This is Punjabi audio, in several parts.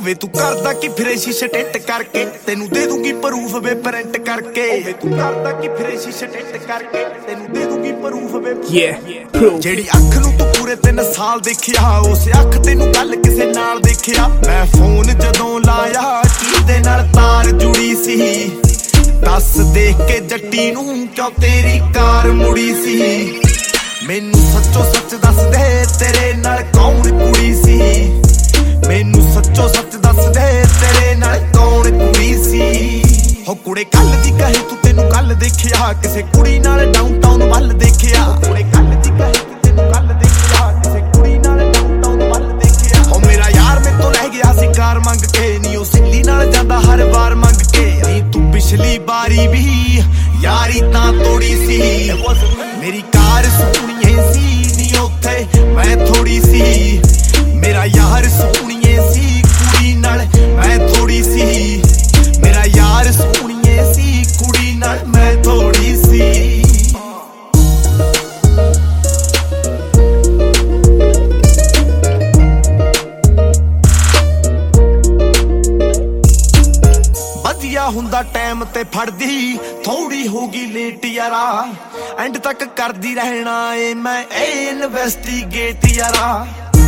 ਵੇ ਤੂੰ ਕਰਦਾ ਕਿ ਫਿਰੇ ਸ਼ੀਸ਼ੇ ਟਿੰਟ ਕਰਕੇ ਤੈਨੂੰ ਦੇ ਦੂੰਗੀ ਪ੍ਰੂਫ ਵੇ ਪ੍ਰਿੰਟ ਕਰਕੇ ਵੇ ਤੂੰ ਕਰਦਾ ਕਿ ਫਿਰੇ ਸ਼ੀਸ਼ੇ ਟਿੰਟ ਕਰਕੇ ਤੈਨੂੰ ਦੇ ਦੂੰਗੀ ਪ੍ਰੂਫ ਵੇ ਜਿਹੜੀ ਅੱਖ ਨੂੰ ਤੂੰ ਪੂਰੇ 3 ਸਾਲ ਦੇਖਿਆ ਉਸ ਅੱਖ ਤੈਨੂੰ ਕੱਲ ਕਿਸੇ ਨਾਲ ਦੇਖਿਆ ਮੈਂ ਫੋਨ ਜਦੋਂ ਲਾਇਆ ਕਿਹਦੇ ਨਾਲ ਤਾਰ ਜੁੜੀ ਸੀ ਦੱਸ ਦੇਖ ਕੇ ਜੱਟੀ ਨੂੰ ਕਿਉਂ ਤੇਰੀ ਕਾਰ ਮੁੜੀ ਸੀ ਮੈਨੂੰ ਸੱਚੋ ਸੱਚ ਦੱਸ ਦੇ ਤੇਰੇ ਨਾਲ ਕੌਣ ਕੁੜੀ ਸੀ ਮੈਨੂੰ ਸੱਚੋ ਸੱਚ ਦੱਸ ਦੇ ਤੇਰੇ ਨਾਲ ਕੌਣ ਕੁੜੀ ਸੀ ਹੋ ਕੁੜੇ ਕੱਲ ਦੀ ਕਹੇ ਤੂੰ ਤੈਨੂੰ ਕੱਲ ਦੇਖਿਆ ਕਿਸੇ ਕੁੜੀ ਨਾਲ ਡਾਊਨਟਾਊਨ ਵੱਲ ਦੇਖਿਆ ਕੁੜੇ ਕੱਲ ਦੀ ਕਹੇ ਤੂੰ ਤੈਨੂੰ ਕੱਲ ਦੇਖਿਆ ਕਿਸੇ ਕੁੜੀ ਨਾਲ ਡਾਊਨਟਾਊਨ ਵੱਲ ਦੇਖਿਆ ਹੋ ਮੇਰਾ ਯਾਰ ਮੇਰੇ ਤੋਂ ਲੈ ਗਿਆ ਸੀ ਕਾਰ ਮੰਗ ਕੇ ਨੀ ਉਹ ਸਿੱਲੀ ਨਾਲ ਜਾਂਦਾ ਹਰ ਵਾਰ ਮੰਗ ਕੇ ਨੀ ਤੂੰ ਪਿਛਲੀ ਵਾਰੀ ਵੀ ਯਾਰੀ ਤਾਂ ਤੋੜੀ ਸੀ ਮੇਰੀ ਕਾਰ ਸੋਹਣੀਏ ਸੀ ਨੀ ਉੱਥੇ ਮੈਂ ਥੋੜੀ ਸੀ ਮੇਰਾ ਯਾਰ ਸੋਹਣੀਏ ਸੀ ਕੁੜੀ ਨਾਲ ਮੈਂ ਥੋੜੀ ਸੀ ਮੇਰਾ ਯਾਰ ਸੋਹਣੀਏ ਸੀ ਕੁੜੀ ਨਾਲ ਮੈਂ ਥੋੜੀ ਸੀ ਵਧੀਆ ਹੁੰਦਾ ਟਾਈਮ ਤੇ ਫੜਦੀ ਥੋੜੀ ਹੋਗੀ ਲੇਟ ਯਾਰਾ ਐਂਡ ਤੱਕ ਕਰਦੀ ਰਹਿਣਾ ਏ ਮੈਂ ਇਨਵੈਸਟੀਗੇਟ ਯਾਰਾ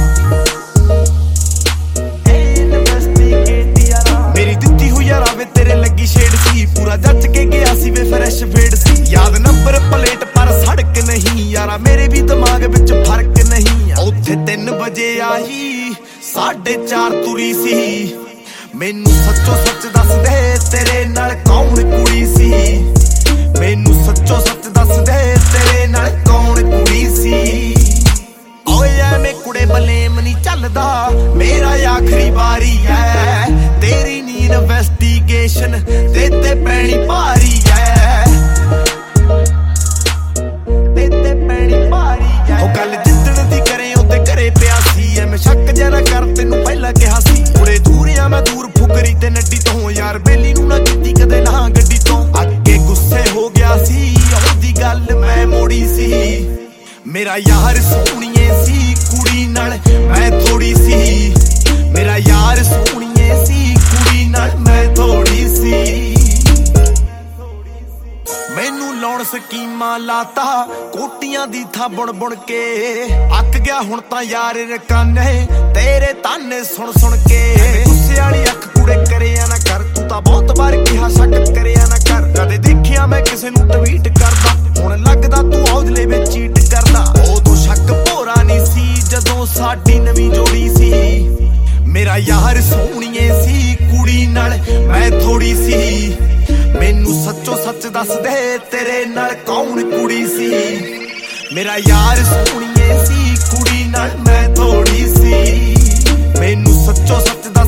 ਮੇਰੀ ਦਿੱਤੀ ਹੋਈ ਯਾਰਾ ਵੇ ਤੇਰੇ ਲੱਗੀ ਸ਼ੇਡ ਸੀ ਪੂਰਾ ਜੱਜ ਕੇ ਗਿਆ ਸੀ ਵੇ ਫਰੈਸ਼ ਫੇਡ ਸੀ ਯਾਦ ਨੰਬਰ ਪਲੇਟ ਪਰ ਸੜਕ ਨਹੀਂ ਯਾਰਾ ਮੇਰੇ ਵੀ ਦਿਮਾਗ ਵਿੱਚ ਫਰਕ ਨਹੀਂ ਉੱਥੇ 3 ਵਜੇ ਆਈ 4:30 ਤੁਰੀ ਸੀ ਮੈਨੂੰ ਸੱਚੋ ਸੱਚ ਦੱਸ ਦੇ ਤੇਰੇ ਨਾਲ ਕੌਣ ਕੁੜੀ ਸੀ ਮੈਨੂੰ ਸੱਚੋ ਸੱਚ ਦੱਸ ਦੇ ਤੇਰੇ ਨਾਲ ਕੌਣ ਕੁੜੀ ਸੀ ਓਏ ਐਵੇਂ ਕੁੜੇ ਬਲੇਮ ਨਹੀਂ ਚੱਲਦਾ ਮੇਰਾ ਆਖਰੀ ਵਾਰੀ ਐ ਤੇਰੀ ਨੀ ਇਨਵੈਸਟੀਗੇਸ਼ਨ ਤੇ ਪੈਣੀ ਭਾਰੀ ਐ ਤੇ ਪੈਣੀ ਭਾਰੀ ਐ ਉਹ ਗੱਲ ਜਿੱਦਣ ਦੀ ਕਰੇ ਉਹਦੇ ਘਰੇ ਪਿਆ ਸੀ ਐ ਮੈਂ ਸ਼ੱਕ ਜਿਹਾ ਨਾ ਕਰ ਤੈਨੂੰ ਪਹਿਲਾਂ ਕਿਹਾ ਸੀ ਕੁੜੇ ਦੂਰੀਆਂ ਮੈਂ ਦੂਰ ਫੁਕਰੀ ਤੇ ਨੱਡੀ ਤੋਂ ਯਾਰ ਬੇਲੀ ਨੂੰ ਨਾ ਕੀਤੀ ਕਦੇ ਨਾ ਗੱਡੀ ਤੋਂ ਅੱਗੇ ਗੁੱਸੇ ਹੋ ਗਿਆ ਸੀ ਉਹਦੀ ਗੱਲ ਮੈਂ ਮੋੜੀ ਸੀ ਮੇਰਾ ਯਾਰ ਸੋਹਣੀਏ ਸੀ ਕੁੜੀ ਨਾਲ ਮੈਂ ਥੋੜੀ ਸੀ ਮੇਰਾ ਯਾਰ ਸੋਹਣੀਏ ਸੀ ਕੁੜੀ ਨਾਲ ਮੈਂ ਥੋੜੀ ਸੀ ਮੈਨੂੰ ਲਾਉਣ ਸਕੀਮਾਂ ਲਾਤਾ ਕੋਟੀਆਂ ਦੀ ਥਾਂ ਬੁਣ ਕੇ ਅੱਕ ਗਿਆ ਹੁਣ ਤਾਂ ਯਾਰ ਰਕਾਨੇ ਤੇਰੇ ਤਾਨੇ ਸੁਣ ਕੇ ਗੁੱਸੇ ਵਾਲੀ ਅੱਖ ਕੁੜੇ ਕਰਿਆ ਨਾ ਕਰ ਤੂੰ ਤਾਂ ਬਹੁਤ ਵਾਰ ਕਿਹਾ ਸ਼ੱਕ ਕਰਿਆ ਨਾ ਕਰ ਕਦੇ ਦੇਖਿਆ ਮੈਂ ਕਿਸੇ ਨੂੰ ਟਵੀਟ ਕਰਦਾ ਹੁਣ ਲੱਗਦਾ ਤੂੰ ਔਜਲੇ ਵਿੱਚ ਚੀਟ ਕਰਦਾ ਉਦੋਂ ਸ਼ੱਕ ਭੋਰਾ ਨਹੀਂ ਸੀ ਜਦੋਂ ਸਾਡੀ ਨਵੀਂ ਜੋੜੀ ਸੀ ਮੇਰਾ ਯਾਰ ਸੋਹਣੀਏ ਸੀ ਕੁੜੀ ਨਾਲ ਮੈਂ ਥੋੜੀ ਸੀ ਮੈਨੂੰ ਸੱਚੋ ਸੱਚ ਦੱਸ ਦੇ ਤੇਰੇ ਨਾਲ ਕੌਣ ਕੁੜੀ ਸੀ ਮੇਰਾ ਯਾਰ ਸੋਹਣੀਏ ਸੀ ਕੁੜੀ ਨਾਲ ਮੈਂ ਥੋੜੀ ਸੀ ਮੈਨੂੰ ਸੱਚੋ ਸੱਚ